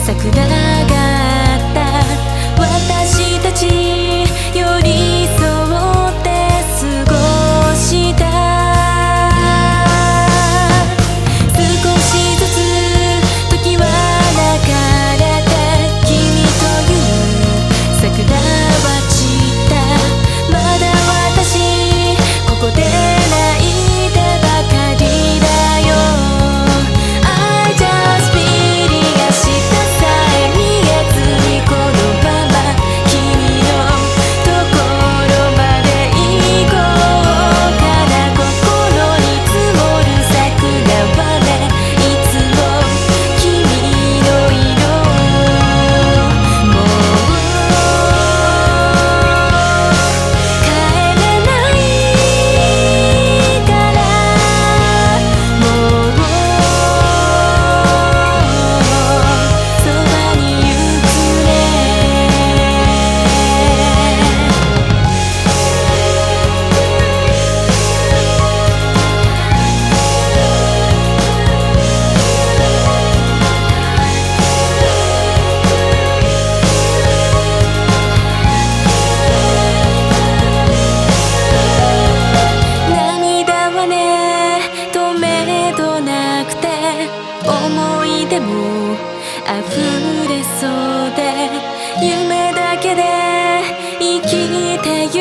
桜があった。私たち寄り添って過ごした。少しずつ時は流れて、君という桜は散った。まだ私ここで泣いてばかりだよ。 I just feel 明日さえ見えずにこのまま君のところまで行こうかな。心に積もる桜はね、いつも君の色。もう帰れないからもうそばに行くね。涙はね、止めどなくて、思い出も溢れそうで、夢だけで生きてゆ